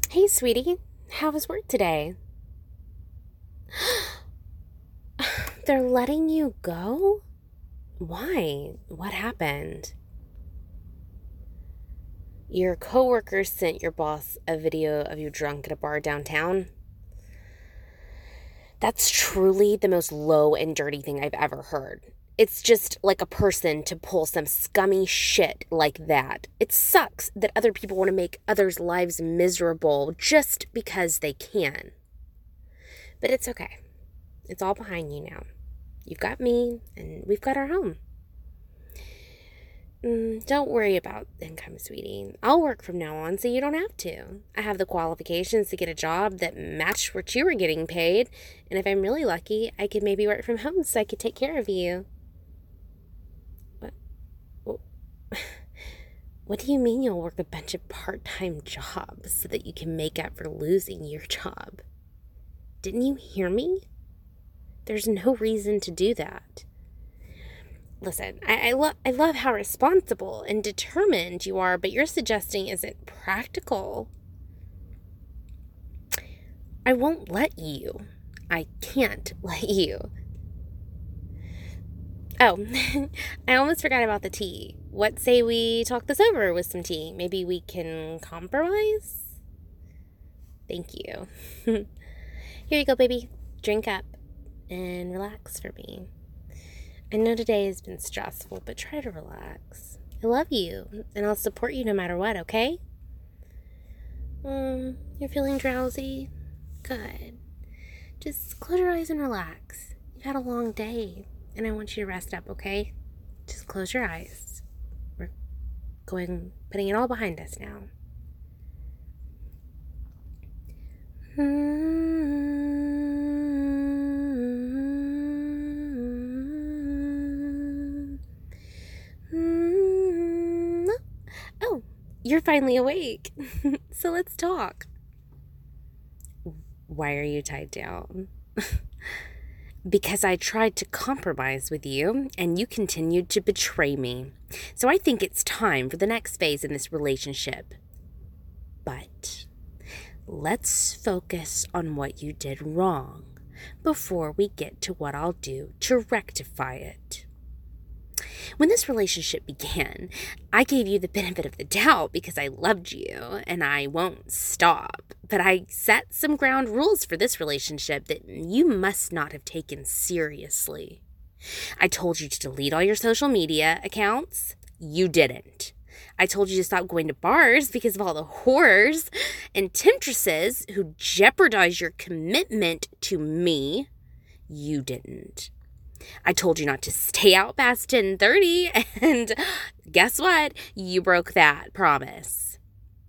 Hey, sweetie. How was work today? They're letting you go? Why? What happened? Your coworker sent your boss a video of you drunk at a bar downtown? That's truly the most low and dirty thing I've ever heard. It's just like a person to pull some scummy shit like that. It sucks that other people want to make others' lives miserable just because they can. But it's okay. It's all behind you now. You've got me, and we've got our home. Don't worry about income, sweetie. I'll work from now on so you don't have to. I have the qualifications to get a job that matched what you were getting paid, and if I'm really lucky, I could maybe work from home so I could take care of you. What? What do you mean you'll work a bunch of part-time jobs so that you can make up for losing your job? Didn't you hear me? There's no reason to do that. Listen, I love how responsible and determined you are, but you're suggesting isn't practical. I won't let you. I can't let you. Oh, I almost forgot about the tea. What say we talk this over with some tea? Maybe we can compromise? Thank you. Here you go, baby. Drink up and relax for me. I know today has been stressful, but try to relax. I love you, and I'll support you no matter what, okay? You're feeling drowsy? Good. Just close your eyes and relax. You've had a long day, and I want you to rest up, okay? Just close your eyes. We're putting it all behind us now. Oh, you're finally awake. So let's talk. Why are you tied down? Because I tried to compromise with you and you continued to betray me. So I think it's time for the next phase in this relationship. But let's focus on what you did wrong before we get to what I'll do to rectify it. When this relationship began, I gave you the benefit of the doubt because I loved you and I won't stop. But I set some ground rules for this relationship that you must not have taken seriously. I told you to delete all your social media accounts. You didn't. I told you to stop going to bars because of all the whores and temptresses who jeopardize your commitment to me. You didn't. I told you not to stay out past 10:30, and guess what? You broke that promise.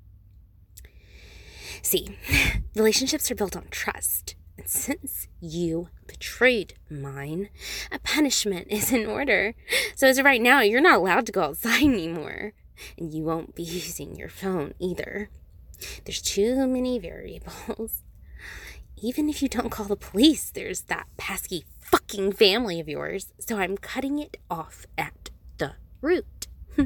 See, relationships are built on trust. And since you betrayed mine, a punishment is in order. So as of right now, you're not allowed to go outside anymore. And you won't be using your phone either. There's too many variables. Even if you don't call the police, there's that pesky fucking family of yours. So I'm cutting it off at the root.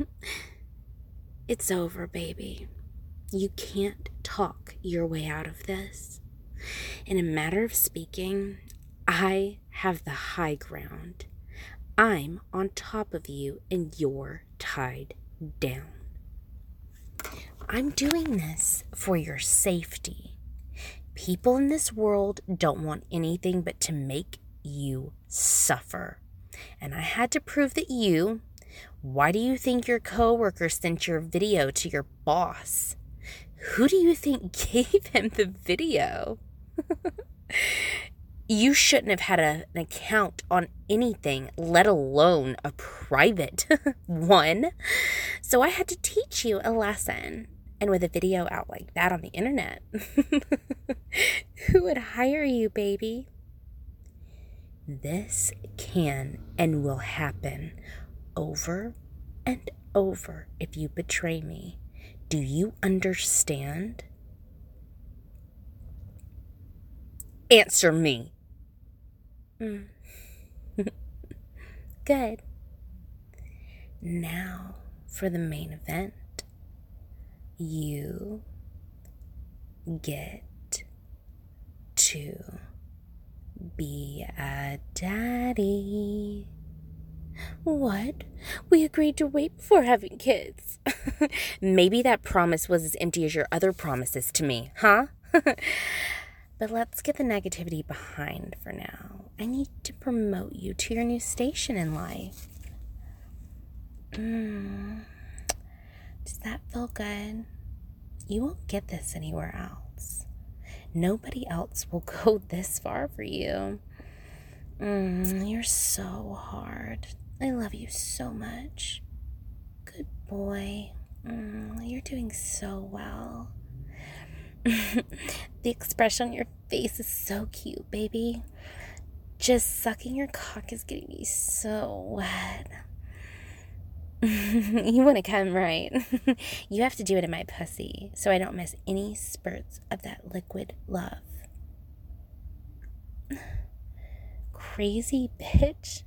It's over, baby. You can't talk your way out of this. In a matter of speaking, I have the high ground. I'm on top of you and you're tied down. I'm doing this for your safety. People in this world don't want anything but to make you suffer. And I had to prove that why do you think your coworker sent your video to your boss? Who do you think gave him the video? You shouldn't have had an account on anything, let alone a private one. So I had to teach you a lesson. And with a video out like that on the internet, who would hire you, baby? This can and will happen over and over if you betray me. Do you understand? Answer me. Good. Now for the main event. You get to be a daddy. What? We agreed to wait before having kids. Maybe that promise was as empty as your other promises to me, huh? But let's get the negativity behind for now. I need to promote you to your new station in life. Does that feel good? You won't get this anywhere else. Nobody else will go this far for you. You're so hard. I love you so much. Good boy. You're doing so well. The expression on your face is so cute, baby. Just sucking your cock is getting me so wet. You want to come, right? You have to do it in my pussy so I don't miss any spurts of that liquid love. Crazy bitch.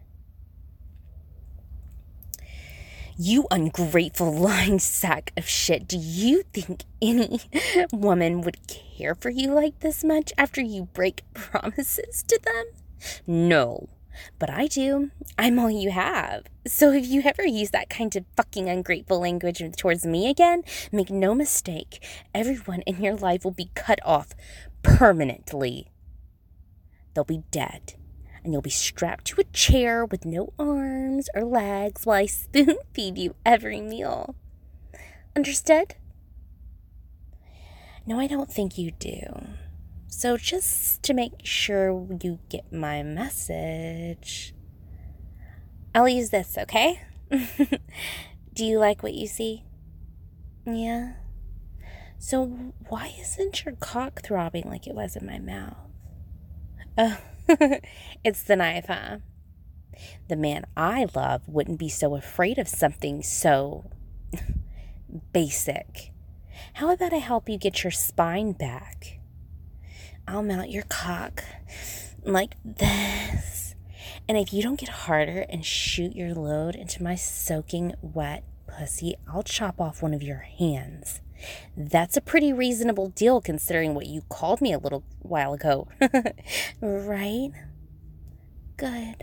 You ungrateful lying sack of shit. Do you think any woman would care for you like this much after you break promises to them? No, but I do. I'm all you have. So if you ever use that kind of fucking ungrateful language towards me again, make no mistake, everyone in your life will be cut off permanently. They'll be dead. And you'll be strapped to a chair with no arms or legs while I spoon feed you every meal. Understood? No, I don't think you do. So just to make sure you get my message, I'll use this, okay? Do you like what you see? Yeah? So why isn't your cock throbbing like it was in my mouth? Oh. It's the knife, huh? The man I love wouldn't be so afraid of something so basic. How about I help you get your spine back? I'll mount your cock like this. And if you don't get harder and shoot your load into my soaking wet pussy, I'll chop off one of your hands. That's a pretty reasonable deal considering what you called me a little while ago. Right? Good.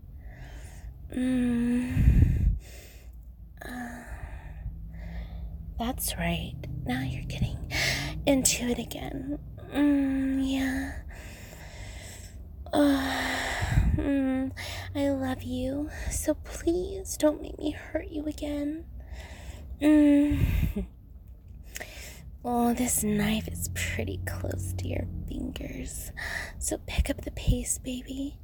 That's right. Now you're getting into it again. Yeah. I love you. So please don't make me hurt you again. Oh, this knife is pretty close to your fingers. So pick up the pace, baby.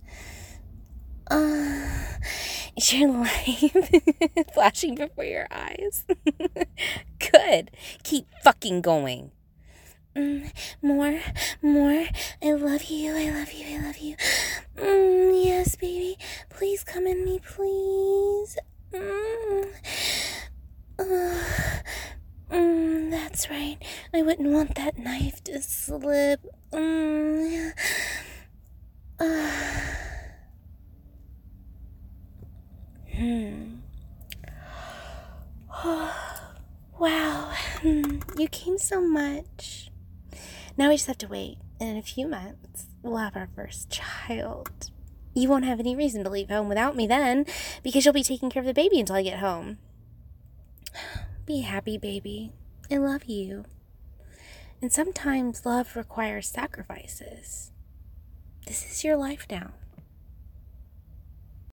Is your life flashing before your eyes? Good. Keep fucking going. More. I love you. Yes, baby. Please come in me, please. That's right. I wouldn't want that knife to slip. Wow. You came so much. Now we just have to wait. And in a few months, we'll have our first child. You won't have any reason to leave home without me then, because you'll be taking care of the baby until I get home. Be happy, baby. I love you. And sometimes love requires sacrifices. This is your life now.